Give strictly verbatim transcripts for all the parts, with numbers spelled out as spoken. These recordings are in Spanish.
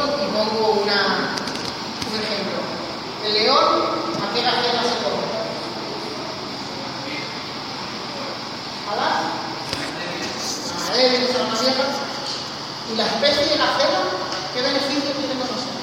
y pongo una, un ejemplo. El león, ¿a qué gacela se come? ¿A las? A la débil, a la más vieja. ¿Y la especie de gacela, qué beneficio tiene con nosotros?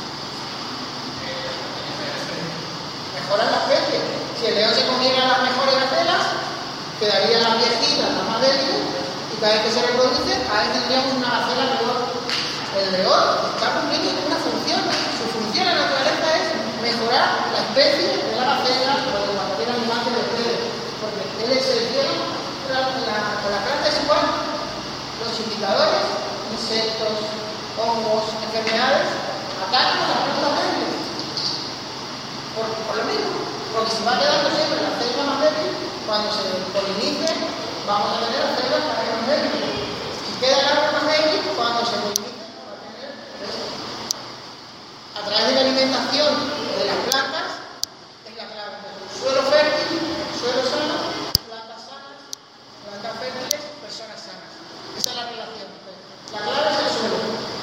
Mejorar la especie. Si el león se comiera las mejores gacelas, quedarían las viejitas, las más débiles, y cada vez que se reproduce, cada vez tendríamos una gacela mejor. El león está cumpliendo una función. Su función en la naturaleza es mejorar la especie de la gacela o de cualquier animal que le puede. Porque él selecciona la, la, con la planta es igual. Los indicadores, insectos, hongos, enfermedades, atacan a las plantas débiles. Por, por lo mismo. Porque si va quedando siempre la célula más débil, cuando se polinice, vamos a tener las células más débiles. Si queda el árbol más débil, cuando se polinice, va a tener eso. A través de la alimentación de las plantas, es la clave. Suelo fértil, suelo sano, plantas sanas, plantas fértiles, personas sanas. Esa es la relación. La clave es el suelo.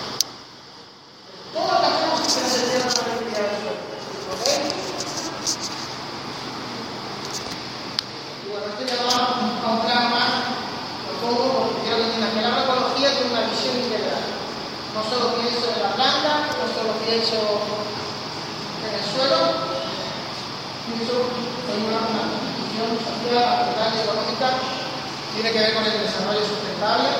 Todo lo que hacemos es que se cierra la fertilidad del suelo. ¿Ok? Esto ya va a un plan más, lo pongo porque quiero que entiendan que la agroecología tiene una visión integral. No solo pienso en la planta, no solo pienso en el suelo, pienso en una, una visión social, ambiental y ecológica, tiene que ver con el desarrollo sustentable.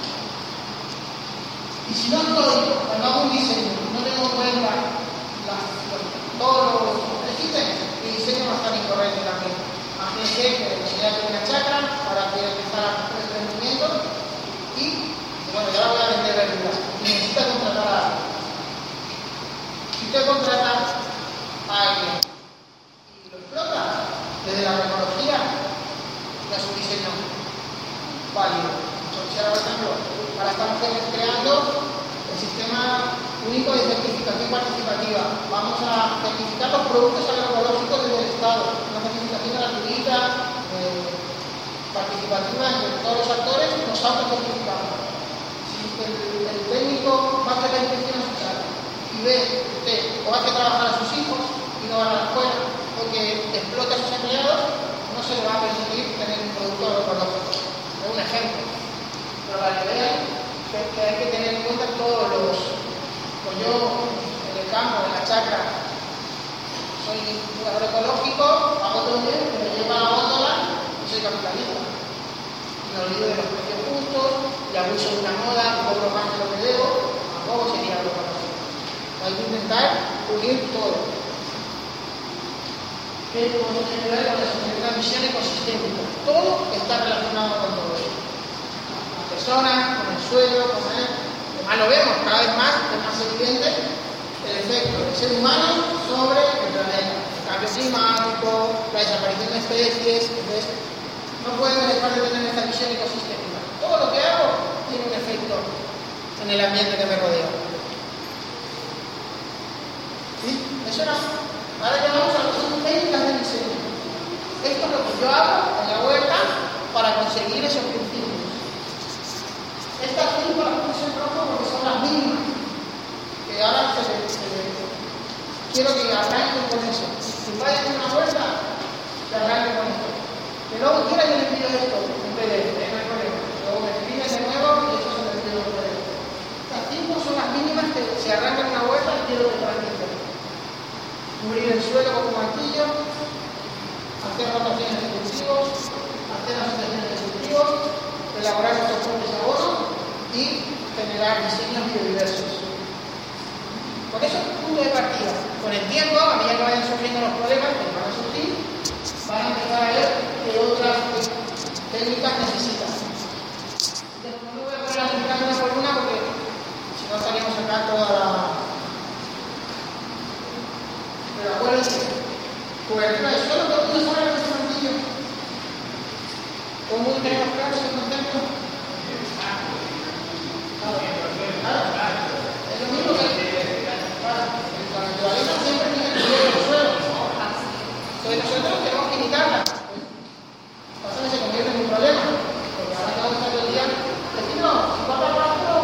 Y si no estoy, cuando hago un diseño, no tengo en cuenta las, todos los existen, mi diseño va a estar incorrecto también. Imagínense que ya tiene una chacra, ahora quiero empezar a hacer emprendimiento y, bueno, ya la voy a vender verduras. Necesita contratar a alguien. Si usted contrata a alguien y lo explota desde la agroecología, no es un diseño válido. Por ejemplo, ahora estamos creando el sistema único de certificación participativa. Vamos a certificar los productos agroecológicos desde el Estado. Una certificación gratuita, eh, participativa entre todos los actores, nos autocertificamos. Si el, el técnico va a hacer la inspección social y ve que usted o hace trabajar a sus hijos y no van a la escuela porque explota a sus empleados, no se le va a permitir tener un producto agroecológico. Es un ejemplo. Pero para que vean que, que hay que tener en cuenta todos los... Pues yo, en el campo, en la chacra, soy agroecológico, hago todo bien, pero me lleva la góndola y soy capitalista. Y me olvido de los precios justos, y abuso de una moda, cobro más de lo que debo, tampoco sería agroecológico. Hay que intentar unir todo. ¿Qué podemos tener que ver con la visión ecosistémica? Todo está relacionado con todo eso. Personas, con el suelo, con el... Además lo vemos cada vez más, es más evidente el efecto del ser humano sobre el planeta. El cambio climático, la desaparición de especies. Entonces, no podemos dejar de tener esta visión ecosistémica. Todo lo que hago tiene un efecto en el ambiente que me rodea. ¿Sí? Eso no. Ahora ya vamos a las técnicas de diseño. Esto es lo que yo hago en la huerta para conseguir esos principios. Estas cinco las puse en rojo porque son las mínimas. Que ahora se, se, se, quiero que arranquen con eso. Si vayan a una vuelta, que arranquen con esto. Que luego quiera yo les pido esto en P D F, no hay problema. Luego me escriben de nuevo y eso se les pido en P D F. Estas cinco son las mínimas que si arrancan una vuelta quiero que practiquen. Cubrir el suelo con un martillo, hacer rotaciones de cultivos, hacer asociaciones de cultivos, elaborar nuestros propios abonos y generar diseños biodiversos. Por eso es un punto de partida. Con el tiempo, a medida que vayan surgiendo los problemas, que van a surgir, van a empezar a ver qué otras técnicas necesitan. Entonces, no me voy a poner a explicar una por una porque si no estaríamos acá toda la... Pero acuérdense, cobertura de suelo, todo el mundo sabe lo que es un martillo. ¿Cómo tenemos claro ese concepto? Claro, claro. Es lo mismo que claro, la naturaleza siempre tiene que ser el suelo. Entonces nosotros tenemos que imitarla. Pasa que se convierte en un problema. Porque ahora estamos todo el día. Decir, no, si va para abajo,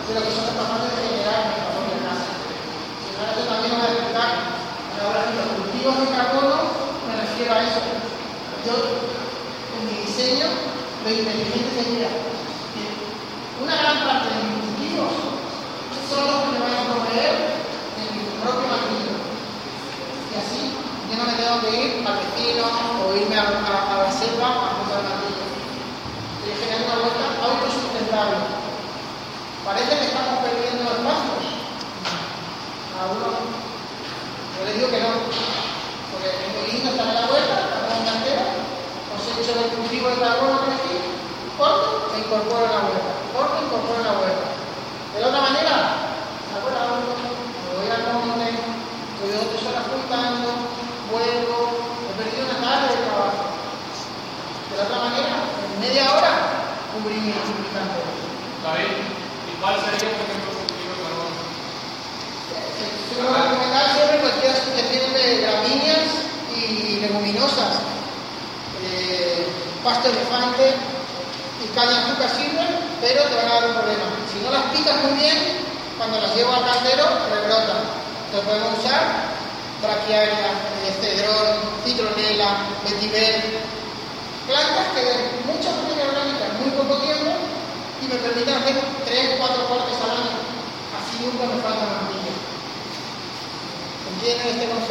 de lo que son capaces de generar en nuestra propia casa. Si no, yo también voy a explicar, ahora los cultivos de carbono, me refiero a eso. Yo, en mi diseño, lo inteligente sería que una gran parte de mis cultivos son los que me van a proveer en mi propio maquillo. Y así yo no me tengo que ir al vecino o irme a, a, a la selva a comprar maquillo. Estoy generando una vuelta autosustentable. Parece que estamos perdiendo espacios. Algunos, yo les digo que no, porque es muy lindo estar en la huerta, estar en la cantera, cosecho del cultivo de carbono que aquí, corto e incorporo en la huerta, corto e incorporo en la huerta. De la otra manera, salgo el auto, me voy al monte, estoy dos tres horas juntando, vuelvo, he perdido una tarde de trabajo. De la otra manera, en media hora, cubrí mi cantera. David, ¿y cuál sería, por ejemplo, el cultivo de carbono? Yo voy a recomendar siempre cualquier asociación de gramíneas y leguminosas. Eh, pasto elefante y caña de azúcar sirven, pero te van a dar un problema. Si no las picas muy bien, cuando las llevo al caldero, rebrotan. Entonces podemos usar braquiaria, cedrón, citronela, vetiver, plantas que den mucha materia orgánica en muy poco tiempo y me permiten hacer tres o cuatro cortes al año. Así nunca me falta mantillo. ¿Entienden este concepto?